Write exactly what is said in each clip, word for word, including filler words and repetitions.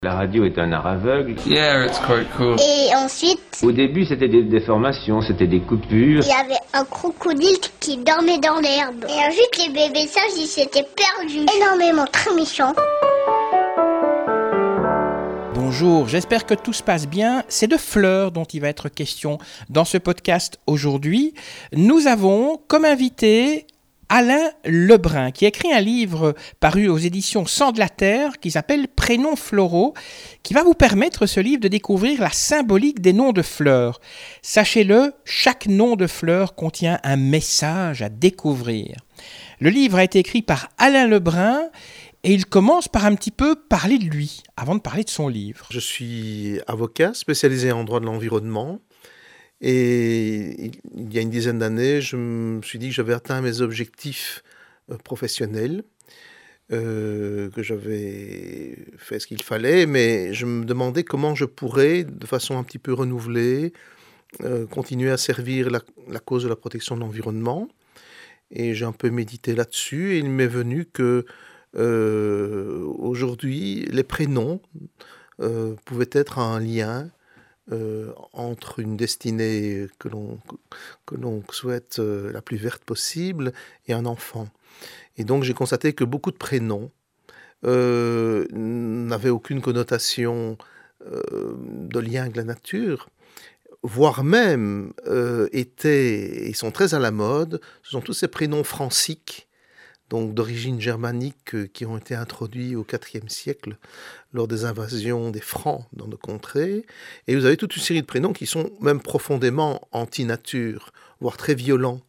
La radio est un art aveugle. Yeah, it's quite cool. Et ensuite, Au début, c'était des déformations, c'était des coupures. il y avait un crocodile qui dormait dans l'herbe. Et ensuite, les bébés sages, ils s'étaient perdus. Énormément, très méchants. Bonjour, j'espère que tout se passe bien. C'est de fleurs dont il va être question dans ce podcast aujourd'hui. Nous avons comme invité Alain Lebrun, qui a écrit un livre paru aux éditions Sang de la Terre, qui s'appelle Prénoms floraux, qui va vous permettre, ce livre, de découvrir la symbolique des noms de fleurs. Sachez-le, chaque nom de fleur contient un message à découvrir. Le livre a été écrit par Alain Lebrun, et il commence par un petit peu parler de lui, avant de parler de son livre. Je suis avocat spécialisé en droit de l'environnement. Et il y a une dizaine d'années, je me suis dit que j'avais atteint mes objectifs euh, professionnels, euh, que j'avais fait ce qu'il fallait, mais je me demandais comment je pourrais, de façon un petit peu renouvelée, euh, continuer à servir la, la cause de la protection de l'environnement. Et j'ai un peu médité là-dessus, et il m'est venu que euh, aujourd'hui, les prénoms euh, pouvaient être un lien Euh, entre une destinée que l'on, que l'on souhaite euh, la plus verte possible et un enfant. Et donc j'ai constaté que beaucoup de prénoms euh, n'avaient aucune connotation euh, de lien avec la nature, voire même euh, étaient, ils sont très à la mode, ce sont tous ces prénoms franciques, donc d'origine germanique, euh, qui ont été introduits au quatrième siècle lors des invasions des Francs dans nos contrées. Et vous avez toute une série de prénoms qui sont même profondément anti-nature, voire très violents.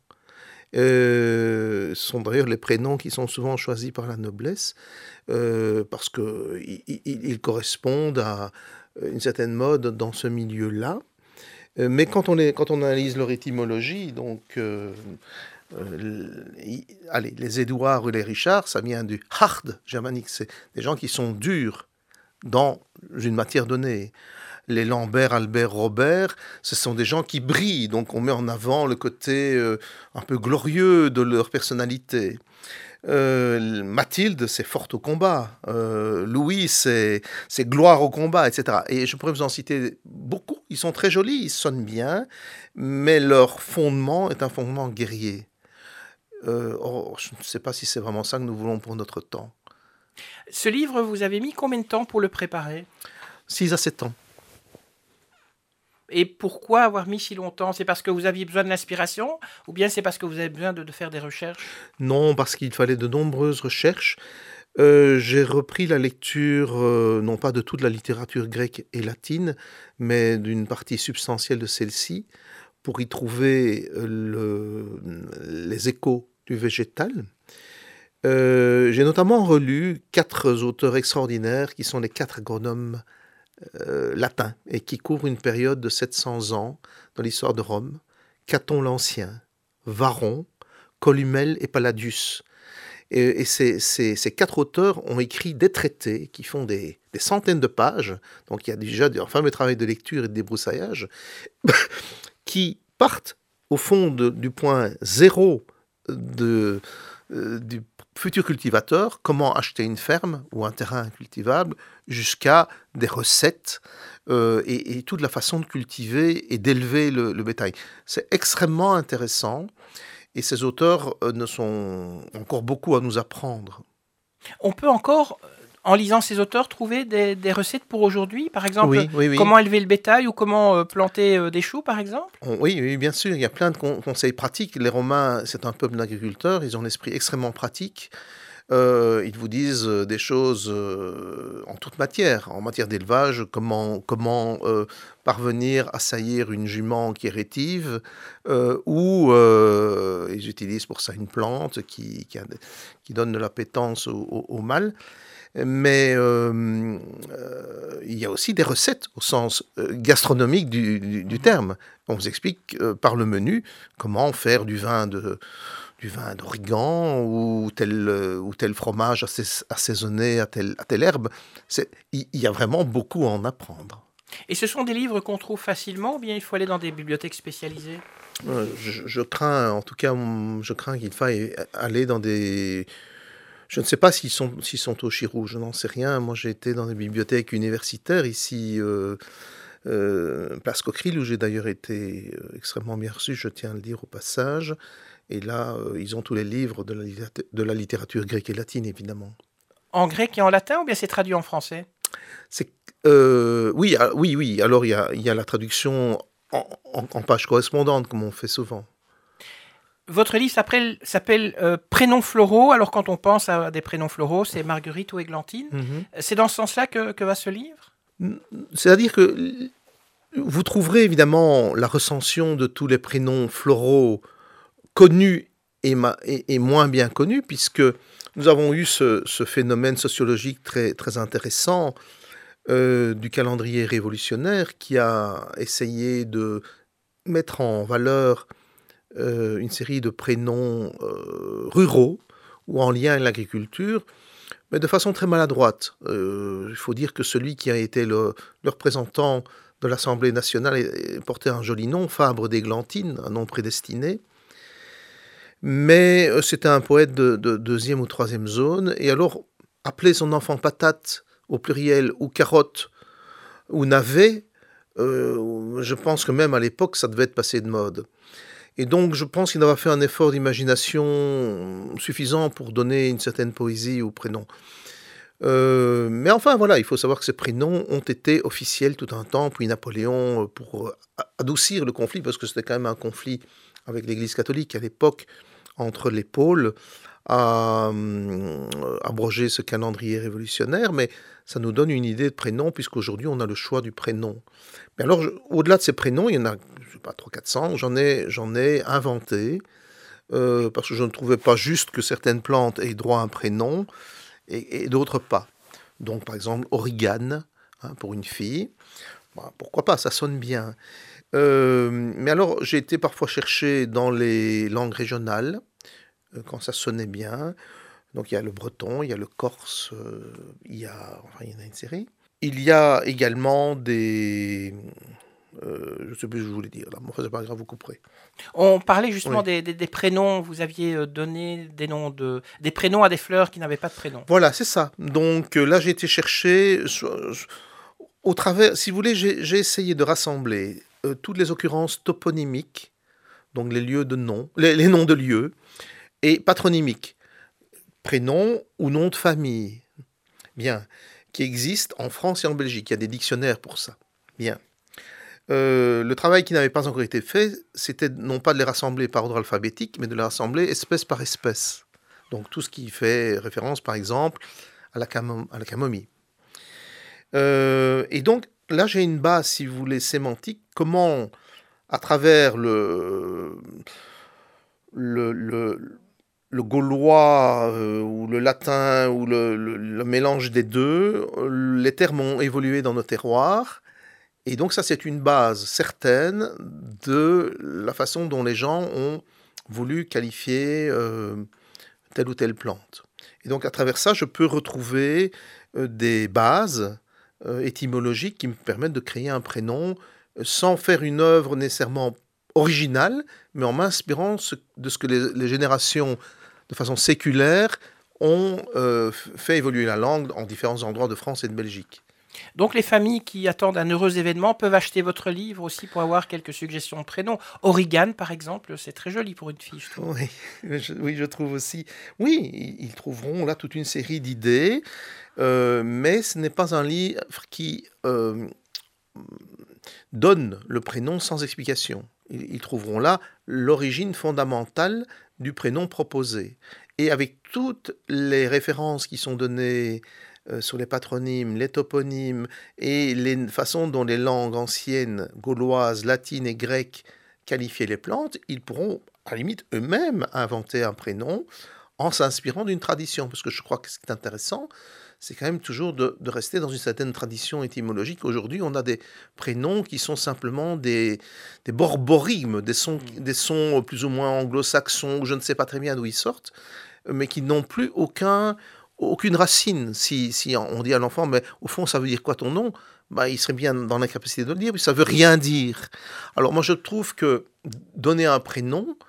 Euh, ce sont d'ailleurs les prénoms qui sont souvent choisis par la noblesse, euh, parce qu'ils correspondent à une certaine mode dans ce milieu-là. Euh, mais quand on, les, quand on analyse leur étymologie, donc... Euh, Euh, allez, les Édouard ou les Richard, ça vient du hard germanique, c'est des gens qui sont durs dans une matière donnée. Les Lambert, Albert, Robert, ce sont des gens qui brillent, donc on met en avant le côté euh, un peu glorieux de leur personnalité. Euh, Mathilde, c'est forte au combat. Euh, Louis, c'est, c'est gloire au combat, et cetera. Et je pourrais vous en citer beaucoup. Ils sont très jolis, ils sonnent bien, mais leur fondement est un fondement guerrier. Euh, oh, je ne sais pas si c'est vraiment ça que nous voulons pour notre temps. Ce livre, vous avez mis combien de temps pour le préparer ? six à sept ans. Et pourquoi avoir mis si longtemps ? C'est parce que vous aviez besoin de l'inspiration ou bien c'est parce que vous avez besoin de, de faire des recherches ? Non, parce qu'il fallait de nombreuses recherches. Euh, j'ai repris la lecture, euh, non pas de toute la littérature grecque et latine, mais d'une partie substantielle de celle-ci, pour y trouver euh, le, les échos du végétal. Euh, j'ai notamment relu quatre auteurs extraordinaires qui sont les quatre agronomes euh, latins et qui couvrent une période de sept cents ans dans l'histoire de Rome. Caton l'Ancien, Varron, Columelle et Palladius. Et, et ces, ces, ces quatre auteurs ont écrit des traités qui font des, des centaines de pages, donc il y a déjà un fameux travail de lecture et de débroussaillage, qui partent au fond de, du point zéro de, euh, du futur cultivateur, comment acheter une ferme ou un terrain cultivable, jusqu'à des recettes euh, et, et toute la façon de cultiver et d'élever le, le bétail. C'est extrêmement intéressant et ces auteurs euh, ne sont encore beaucoup à nous apprendre. On peut encore, en lisant ces auteurs, trouver des, des recettes pour aujourd'hui, par exemple, oui, oui, oui. comment élever le bétail ou comment euh, planter euh, des choux, par exemple ? Oui, oui, bien sûr, il y a plein de con- conseils pratiques. Les Romains, c'est un peuple d'agriculteurs, ils ont l'esprit extrêmement pratique. Euh, ils vous disent des choses euh, en toute matière, en matière d'élevage, comment, comment euh, parvenir à saillir une jument qui est rétive, euh, ou euh, ils utilisent pour ça une plante qui, qui, a, qui donne de l'appétence au, au, au mâle. Mais euh, euh, il y a aussi des recettes au sens euh, gastronomique du, du, du terme. On vous explique euh, par le menu comment faire du vin de... du vin d'origan ou tel, euh, ou tel fromage assais, assaisonné à telle, à telle herbe. C'est, il y, y a vraiment beaucoup à en apprendre. Et ce sont des livres qu'on trouve facilement ou bien il faut aller dans des bibliothèques spécialisées ? euh, je, je crains, en tout cas, je crains qu'il faille aller dans des... Je ne sais pas s'ils sont, s'ils sont au Chirou, je n'en sais rien. Moi, j'ai été dans des bibliothèques universitaires ici, euh, euh, Place Coqueril, où j'ai d'ailleurs été euh, extrêmement bien reçu, je tiens à le dire au passage. Et là, euh, ils ont tous les livres de la, littérature, de la littérature grecque et latine, évidemment. En grec et en latin, ou bien c'est traduit en français? C'est, euh, oui, ah, oui, oui. Alors, il y a, il y a la traduction en, en, en page correspondante, comme on fait souvent. Votre livre s'appelle, s'appelle euh, Prénoms floraux. Alors, quand on pense à des prénoms floraux, c'est Marguerite ou Églantine. Mm-hmm. C'est dans ce sens-là que, que va ce livre? C'est-à-dire que vous trouverez évidemment la recension de tous les prénoms floraux connus et, ma, et, et moins bien connus, puisque nous avons eu ce, ce phénomène sociologique très, très intéressant euh, du calendrier révolutionnaire qui a essayé de mettre en valeur euh, une série de prénoms euh, ruraux ou en lien avec l'agriculture, mais de façon très maladroite. Euh, il faut dire que celui qui a été le, le représentant de l'Assemblée nationale portait un joli nom, Fabre d'Églantine, un nom prédestiné. Mais c'était un poète de, de deuxième ou troisième zone. Et alors, appeler son enfant patate au pluriel, ou carotte, ou navet, euh, je pense que même à l'époque, ça devait être passé de mode. Et donc, je pense qu'il avait fait un effort d'imagination suffisant pour donner une certaine poésie au prénom. Euh, mais enfin, voilà, il faut savoir que ces prénoms ont été officiels tout un temps, puis Napoléon, pour adoucir le conflit, parce que c'était quand même un conflit avec l'Église catholique à l'époque, entre les pôles, à euh, abroger ce calendrier révolutionnaire, mais ça nous donne une idée de prénom, puisqu'aujourd'hui, on a le choix du prénom. Mais alors, je, au-delà de ces prénoms, il y en a, je sais pas, trois cents quatre cents, j'en ai, j'en ai inventé, euh, parce que je ne trouvais pas juste que certaines plantes aient droit à un prénom, et, et d'autres pas. Donc, par exemple, Origane, hein, pour une fille, bah, pourquoi pas, ça sonne bien. Euh, mais alors, j'ai été parfois chercher dans les langues régionales, euh, quand ça sonnait bien. Donc, il y a le breton, il y a le corse, euh, il y a, enfin, il y en a une série. Il y a également des... Euh, je ne sais plus ce que je voulais dire, là, mais enfin, c'est pas grave, vous couperez. On parlait justement oui. des, des, des prénoms, vous aviez donné des, noms de, des prénoms à des fleurs qui n'avaient pas de prénom. Voilà, c'est ça. Donc euh, là, j'ai été chercher, au travers, si vous voulez, j'ai, j'ai essayé de rassembler euh, toutes les occurrences toponymiques, donc les lieux de nom, les, les noms de lieux, et patronymiques, prénoms ou noms de famille, bien, qui existent en France et en Belgique. Il y a des dictionnaires pour ça, bien. Euh, le travail qui n'avait pas encore été fait, c'était non pas de les rassembler par ordre alphabétique, mais de les rassembler espèce par espèce. Donc tout ce qui fait référence, par exemple, à la, camo- à la camomille. Euh, et donc là, j'ai une base, si vous voulez, sémantique. Comment, à travers le, le, le, le gaulois euh, ou le latin ou le, le, le mélange des deux, les termes ont évolué dans nos terroirs. Et donc ça, c'est une base certaine de la façon dont les gens ont voulu qualifier euh, telle ou telle plante. Et donc à travers ça, je peux retrouver euh, des bases euh, étymologiques qui me permettent de créer un prénom euh, sans faire une œuvre nécessairement originale, mais en m'inspirant ce, de ce que les, les générations, de façon séculaire, ont euh, fait évoluer la langue en différents endroits de France et de Belgique. Donc les familles qui attendent un heureux événement peuvent acheter votre livre aussi pour avoir quelques suggestions de prénoms. Origane, par exemple, c'est très joli pour une fille, je trouve. Oui, je, oui, je trouve aussi. Oui, ils trouveront là toute une série d'idées, euh, mais ce n'est pas un livre qui euh, donne le prénom sans explication. Ils, ils trouveront là l'origine fondamentale du prénom proposé. Et avec toutes les références qui sont données Euh, sur les patronymes, les toponymes et les façons dont les langues anciennes, gauloises, latines et grecques qualifiaient les plantes, ils pourront, à la limite, eux-mêmes inventer un prénom en s'inspirant d'une tradition. Parce que je crois que ce qui est intéressant, c'est quand même toujours de, de rester dans une certaine tradition étymologique. Aujourd'hui, on a des prénoms qui sont simplement des, des borborigmes, des sons, des sons plus ou moins anglo-saxons, ou je ne sais pas très bien d'où ils sortent, mais qui n'ont plus aucun... aucune racine. Si, si on dit à l'enfant, mais au fond, ça veut dire quoi ton nom ? Bah, il serait bien dans l'incapacité de le dire, mais ça veut rien dire. Alors moi, je trouve que donner un prénom,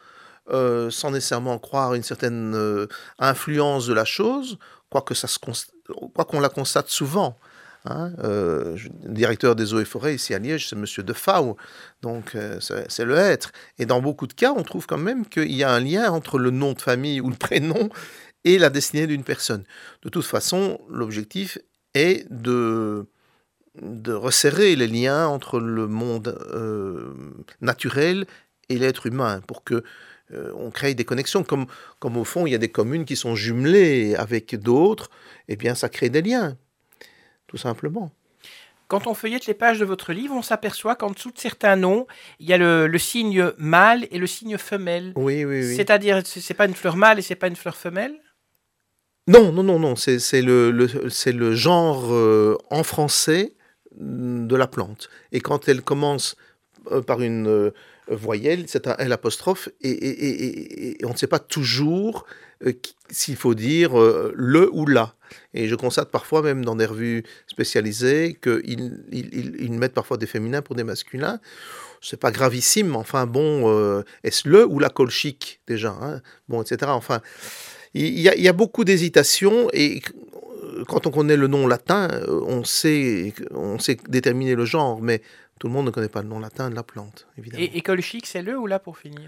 euh, sans nécessairement croire une certaine euh, influence de la chose, quoique ça se const... quoi qu'on la constate souvent. Hein, euh, le directeur des eaux et forêts ici à Liège, c'est Monsieur Defau, donc euh, c'est, c'est le être. Et dans beaucoup de cas, on trouve quand même qu'il y a un lien entre le nom de famille ou le prénom et la destinée d'une personne. De toute façon, l'objectif est de, de resserrer les liens entre le monde euh, naturel et l'être humain, pour que euh, on crée des connexions. Comme, comme au fond, il y a des communes qui sont jumelées avec d'autres, eh bien, ça crée des liens. Tout simplement. Quand on feuillette les pages de votre livre, on s'aperçoit qu'en dessous de certains noms, il y a le, le signe mâle et le signe femelle. Oui, oui, oui. C'est-à-dire, ce n'est pas une fleur mâle et ce n'est pas une fleur femelle? Non, non, non, non. C'est, c'est, le, le, c'est le genre euh, en français de la plante. Et quand elle commence euh, par une euh, voyelle, c'est un L apostrophe, et, et, et, et on ne sait pas toujours euh, s'il faut dire euh, le ou la. Et je constate parfois, même dans des revues spécialisées, qu'ils ils, ils, ils mettent parfois des féminins pour des masculins. C'est pas gravissime, mais enfin bon, euh, est-ce le ou la colchique déjà, hein, bon, et cetera. Enfin, il y, a, il y a beaucoup d'hésitations, et quand on connaît le nom latin, on sait, on sait déterminer le genre, mais tout le monde ne connaît pas le nom latin de la plante, évidemment. Et, et colchique, c'est le ou la pour finir?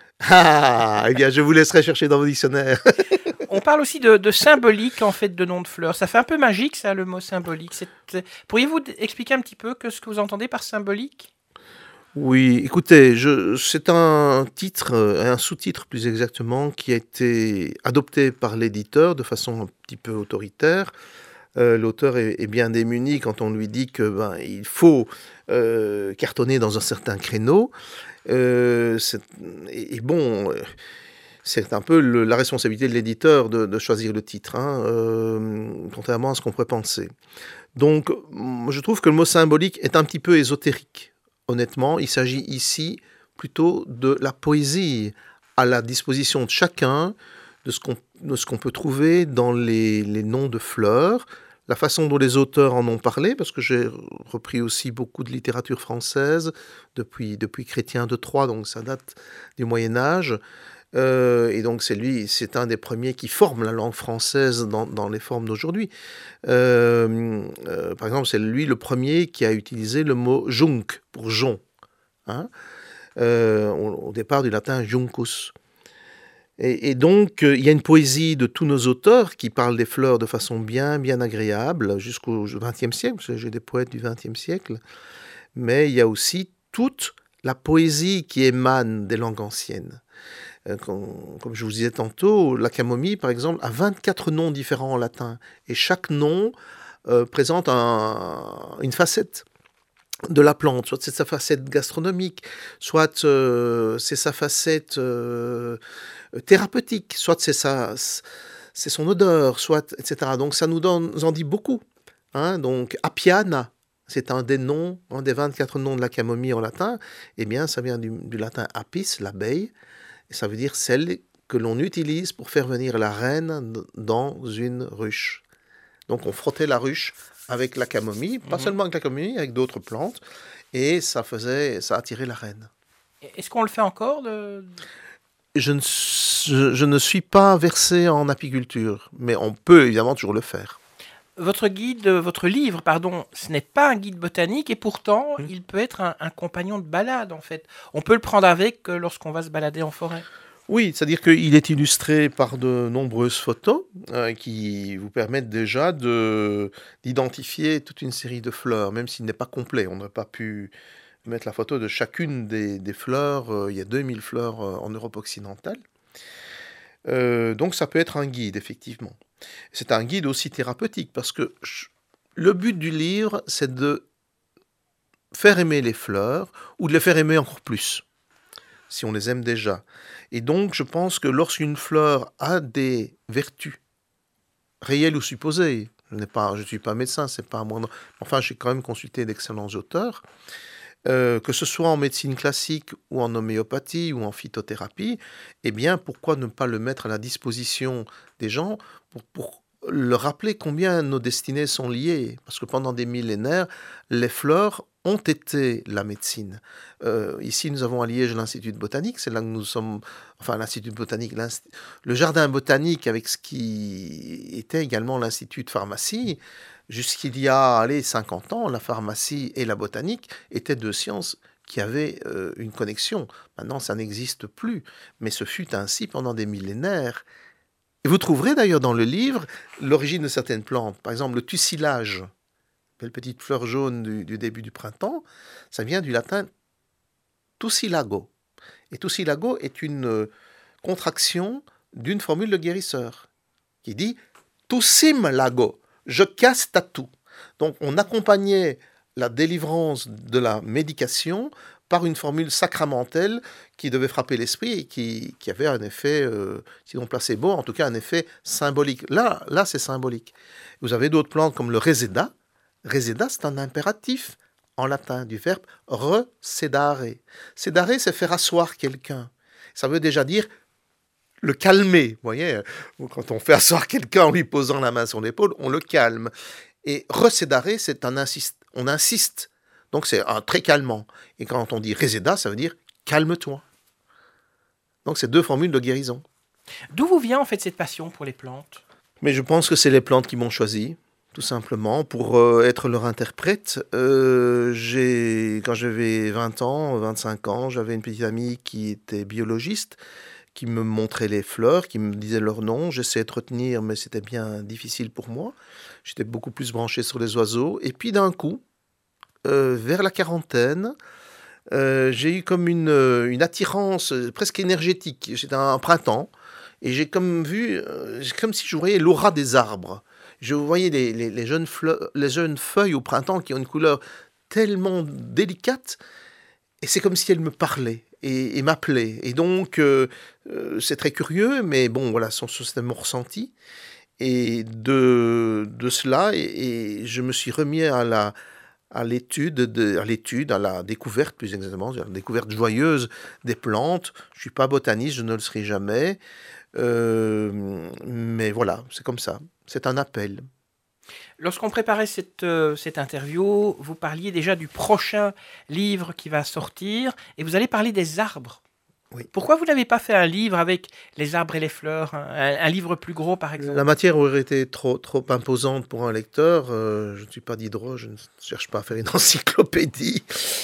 Ah, eh bien, je vous laisserai chercher dans vos dictionnaires. On parle aussi de, de symbolique, en fait, de nom de fleurs. Ça fait un peu magique, ça, le mot symbolique. C'est... Pourriez-vous expliquer un petit peu que ce que vous entendez par symbolique? Oui, écoutez, je, c'est un titre, un sous-titre plus exactement, qui a été adopté par l'éditeur de façon un petit peu autoritaire. Euh, l'auteur est, est bien démuni quand on lui dit que ben, il faut euh, cartonner dans un certain créneau. Euh, c'est, et, et bon... Euh, c'est un peu le, la responsabilité de l'éditeur de, de choisir le titre, hein, euh, contrairement à ce qu'on pourrait penser. Donc, je trouve que le mot symbolique est un petit peu ésotérique. Honnêtement, il s'agit ici plutôt de la poésie à la disposition de chacun, de ce qu'on, de ce qu'on peut trouver dans les, les noms de fleurs, la façon dont les auteurs en ont parlé, parce que j'ai repris aussi beaucoup de littérature française depuis, depuis Chrétien de Troyes, donc ça date du Moyen-Âge. Euh, et donc c'est lui, c'est un des premiers qui forme la langue française dans, dans les formes d'aujourd'hui. Euh, euh, par exemple, c'est lui le premier qui a utilisé le mot junc pour jonc, hein, euh, au, au départ du latin juncus. Et, et donc euh, il y a une poésie de tous nos auteurs qui parlent des fleurs de façon bien, bien agréable jusqu'au vingtième siècle. J'ai des poètes du vingtième siècle, mais il y a aussi toute la poésie qui émane des langues anciennes. Comme, comme je vous disais tantôt, la camomille, par exemple, a vingt-quatre noms différents en latin. Et chaque nom euh, présente un, une facette de la plante. Soit c'est sa facette gastronomique, soit euh, c'est sa facette euh, thérapeutique, soit c'est, sa, c'est son odeur, soit, et cetera. Donc ça nous, donne, nous en dit beaucoup. Hein. Donc Appiana, c'est un des noms, un des vingt-quatre noms de la camomille en latin. Eh bien, ça vient du, du latin apis, l'abeille. Et ça veut dire celle que l'on utilise pour faire venir la reine dans une ruche. Donc on frottait la ruche avec la camomille, pas mmh. seulement avec la camomille, avec d'autres plantes, et ça faisait, ça attirait la reine. Est-ce qu'on le fait encore de... je, ne, je, je ne suis pas versé en apiculture, mais on peut évidemment toujours le faire. Votre guide, votre livre, pardon, ce n'est pas un guide botanique et pourtant, mmh. il peut être un, un compagnon de balade, en fait. On peut le prendre avec lorsqu'on va se balader en forêt. Oui, c'est-à-dire qu'il est illustré par de nombreuses photos euh, qui vous permettent déjà de, d'identifier toute une série de fleurs, même s'il n'est pas complet. On n'a pas pu mettre la photo de chacune des, des fleurs. Euh, il y a deux mille fleurs euh, en Europe occidentale. Euh, donc ça peut être un guide, effectivement. C'est un guide aussi thérapeutique, parce que le but du livre, c'est de faire aimer les fleurs, ou de les faire aimer encore plus, si on les aime déjà. Et donc, je pense que lorsqu'une fleur a des vertus, réelles ou supposées, je ne pas, je suis pas médecin, c'est pas à moi, enfin, j'ai quand même consulté d'excellents auteurs, Euh, que ce soit en médecine classique ou en homéopathie ou en phytothérapie, eh bien, pourquoi ne pas le mettre à la disposition des gens pour, pour leur rappeler combien nos destinées sont liées? Parce que pendant des millénaires, les fleurs ont été la médecine. Euh, ici, nous avons à Liège l'Institut de botanique, c'est là que nous sommes, enfin l'Institut de botanique, le jardin botanique avec ce qui était également l'Institut de pharmacie. Jusqu'il y a, allez, cinquante ans, la pharmacie et la botanique étaient deux sciences qui avaient euh, une connexion. Maintenant, ça n'existe plus, mais ce fut ainsi pendant des millénaires. Et vous trouverez d'ailleurs dans le livre l'origine de certaines plantes. Par exemple, le tussilage, belle petite fleur jaune du, du début du printemps, ça vient du latin tussilago. Et tussilago est une euh, contraction d'une formule de guérisseur qui dit tussim lago, je casse ta toux. Donc on accompagnait la délivrance de la médication par une formule sacramentelle qui devait frapper l'esprit et qui, qui avait un effet, euh, sinon placebo, en tout cas un effet symbolique. Là, là c'est symbolique. Vous avez d'autres plantes comme le reseda. Reseda, c'est un impératif en latin du verbe resedare. Sedare, c'est faire asseoir quelqu'un. Ça veut déjà dire le calmer. Vous voyez, quand on fait asseoir quelqu'un en lui posant la main sur l'épaule, on le calme. Et resedare, c'est un insiste. On insiste. Donc c'est un très calmant. Et quand on dit reseda, ça veut dire calme-toi. Donc c'est deux formules de guérison. D'où vous vient en fait cette passion pour les plantes ? Mais je pense que c'est les plantes qui m'ont choisi, tout simplement, pour euh, être leur interprète. Euh, j'ai, quand j'avais vingt ans, vingt-cinq ans, j'avais une petite amie qui était biologiste, qui me montrait les fleurs, qui me disait leur nom. J'essayais de retenir, mais c'était bien difficile pour moi. J'étais beaucoup plus branché sur les oiseaux. Et puis d'un coup, Euh, vers la quarantaine, euh, j'ai eu comme une, une attirance presque énergétique. C'était un printemps et j'ai comme vu, euh, comme si je voyais l'aura des arbres. Je voyais les, les, les, jeunes fleurs, les jeunes feuilles au printemps qui ont une couleur tellement délicate et c'est comme si elles me parlaient et, et m'appelaient. Et donc, euh, euh, c'est très curieux, mais bon, voilà, c'était mon ressenti. Et de, de cela, et, et je me suis remis à la... à l'étude, de, à l'étude, à la découverte plus exactement, à la découverte joyeuse des plantes. Je ne suis pas botaniste, je ne le serai jamais. Euh, mais voilà, c'est comme ça. C'est un appel. Lorsqu'on préparait cette, euh, cette interview, vous parliez déjà du prochain livre qui va sortir et vous allez parler des arbres. Oui. Pourquoi vous n'avez pas fait un livre avec les arbres et les fleurs, un, un livre plus gros par exemple ? La matière aurait été trop, trop imposante pour un lecteur. Euh, je ne suis pas Diderot, je ne cherche pas à faire une encyclopédie.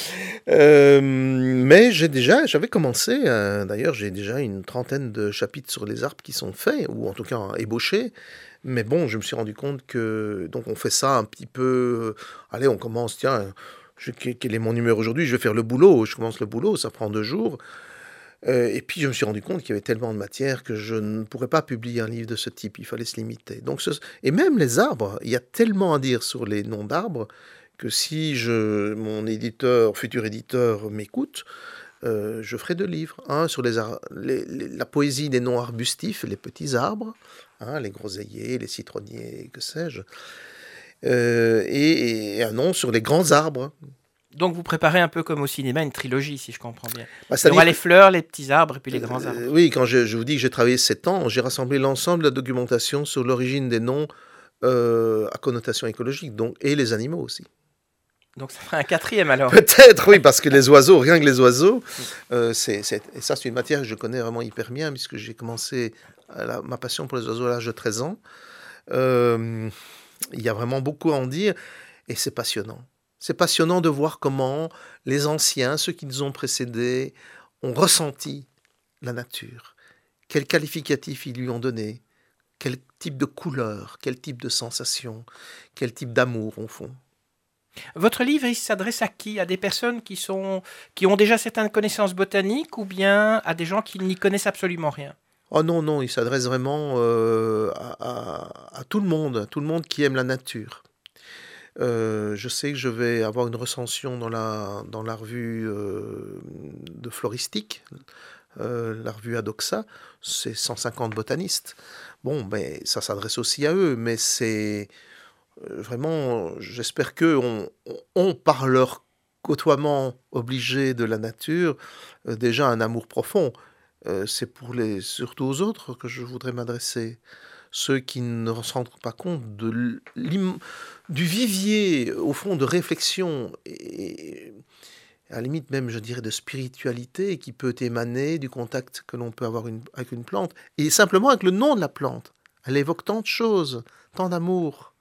Euh, mais j'ai déjà, j'avais commencé, euh, d'ailleurs j'ai déjà une trentaine de chapitres sur les arbres qui sont faits, ou en tout cas ébauchés. Mais bon, je me suis rendu compte que, donc on fait ça un petit peu, allez on commence, tiens, je, quel est mon humeur aujourd'hui ? Je vais faire le boulot, je commence le boulot, ça prend deux jours. Euh, et puis je me suis rendu compte qu'il y avait tellement de matière que je ne pourrais pas publier un livre de ce type, il fallait se limiter. Donc, ce... Et même les arbres, il y a tellement à dire sur les noms d'arbres que si je, mon éditeur, futur éditeur m'écoute, euh, je ferai deux livres. Un sur les ar... les, les, la poésie des noms arbustifs, les petits arbres, hein, les groseilliers, les citronniers, que sais-je, euh, et, et un nom sur les grands arbres. Donc vous préparez un peu comme au cinéma une trilogie, si je comprends bien. Bah, il y aura les fleurs, les petits arbres et puis les grands euh, arbres. Oui, quand je, je vous dis que j'ai travaillé sept ans, j'ai rassemblé l'ensemble de la documentation sur l'origine des noms euh, à connotation écologique, donc, et les animaux aussi. Donc ça fera un quatrième alors. Peut-être, oui, parce que les oiseaux, rien que les oiseaux, euh, c'est, c'est, et ça c'est une matière que je connais vraiment hyper bien, puisque j'ai commencé la, ma passion pour les oiseaux à l'âge de treize ans. Euh, il y a vraiment beaucoup à en dire, et c'est passionnant. C'est passionnant de voir comment les anciens, ceux qui nous ont précédés, ont ressenti la nature. Quel qualificatif ils lui ont donné, quel type de couleur, quel type de sensation, quel type d'amour au fond. Votre livre, il s'adresse à qui ? À des personnes qui, sont, qui ont déjà certaines connaissances botaniques ou bien à des gens qui n'y connaissent absolument rien ? Oh non, non, il s'adresse vraiment euh, à, à, à tout le monde, à tout le monde qui aime la nature. Euh, je sais que je vais avoir une recension dans la, dans la revue euh, de floristique, euh, la revue Adoxa, c'est cent cinquante botanistes. Bon, ben, ça s'adresse aussi à eux, mais c'est euh, vraiment, j'espère qu'eux ont, ont, par leur côtoiement obligé de la nature, euh, déjà un amour profond. Euh, c'est pour les, surtout aux autres que je voudrais m'adresser. ceux qui ne se rendent pas compte de du vivier, au fond, de réflexion et à la limite même, je dirais, de spiritualité qui peut émaner du contact que l'on peut avoir une, avec une plante, et simplement avec le nom de la plante. Elle évoque tant de choses, tant d'amour.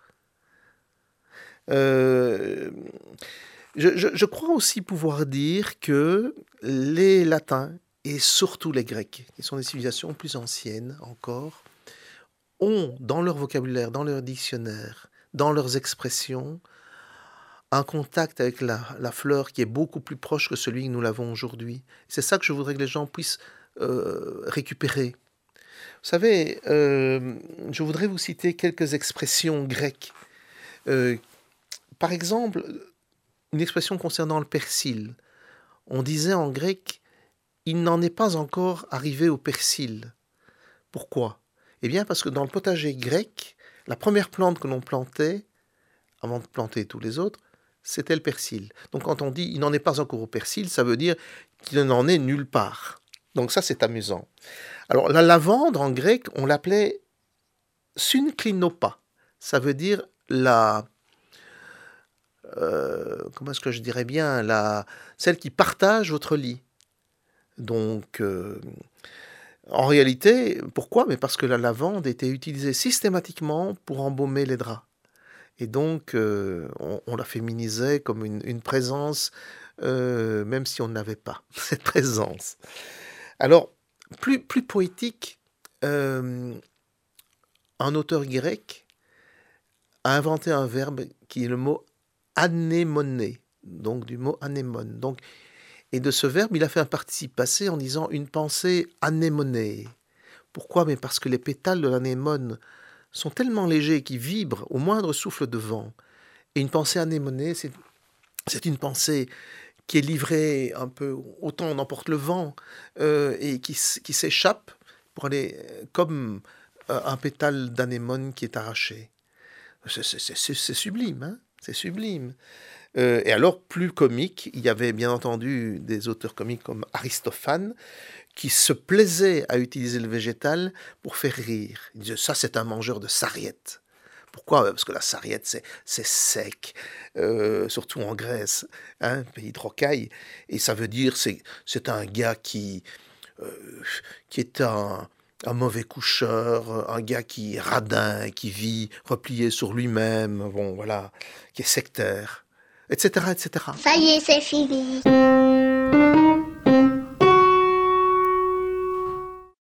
Euh, je, je, je crois aussi pouvoir dire que les Latins, et surtout les Grecs, qui sont des civilisations plus anciennes encore, ont dans leur vocabulaire, dans leur dictionnaire, dans leurs expressions, un contact avec la, la fleur qui est beaucoup plus proche que celui que nous l'avons aujourd'hui. C'est ça que je voudrais que les gens puissent euh, récupérer. Vous savez, euh, je voudrais vous citer quelques expressions grecques. Euh, par exemple, une expression concernant le persil. On disait en grec, il n'en est pas encore arrivé au persil. Pourquoi ? Eh bien, parce que dans le potager grec, la première plante que l'on plantait, avant de planter tous les autres, c'était le persil. Donc quand on dit « il n'en est pas encore au persil », ça veut dire qu'il n'en est nulle part. Donc ça, c'est amusant. Alors la lavande, en grec, on l'appelait « synklinopa ». Ça veut dire la... Euh, comment est-ce que je dirais bien la, celle qui partage votre lit. Donc, euh, en réalité, pourquoi ? Mais parce que la lavande était utilisée systématiquement pour embaumer les draps. Et donc, euh, on, on la féminisait comme une, une présence, euh, même si on n'avait pas cette présence. Alors, plus, plus poétique, euh, un auteur grec a inventé un verbe qui est le mot anémoné, donc du mot anémone. Donc, et de ce verbe, il a fait un participe passé en disant une pensée anémonée. Pourquoi ? Mais parce que les pétales de l'anémone sont tellement légers qu'ils vibrent au moindre souffle de vent. Et une pensée anémonée, c'est, c'est une pensée qui est livrée un peu autant on emporte le vent euh, et qui, qui s'échappe pour aller comme euh, un pétale d'anémone qui est arraché. C'est, c'est, c'est, c'est sublime, hein ? C'est sublime. Euh, et alors, plus comique, il y avait bien entendu des auteurs comiques comme Aristophane, qui se plaisait à utiliser le végétal pour faire rire. Il disait, ça c'est un mangeur de sarriette. Pourquoi ? Parce que la sarriette, c'est, c'est sec, euh, surtout en Grèce, hein, pays de rocaille. Et ça veut dire, c'est, c'est un gars qui, euh, qui est un, un mauvais coucheur, un gars qui est radin, qui vit replié sur lui-même, bon, voilà, qui est sectaire, et cetera, et cetera. Ça y est, c'est fini.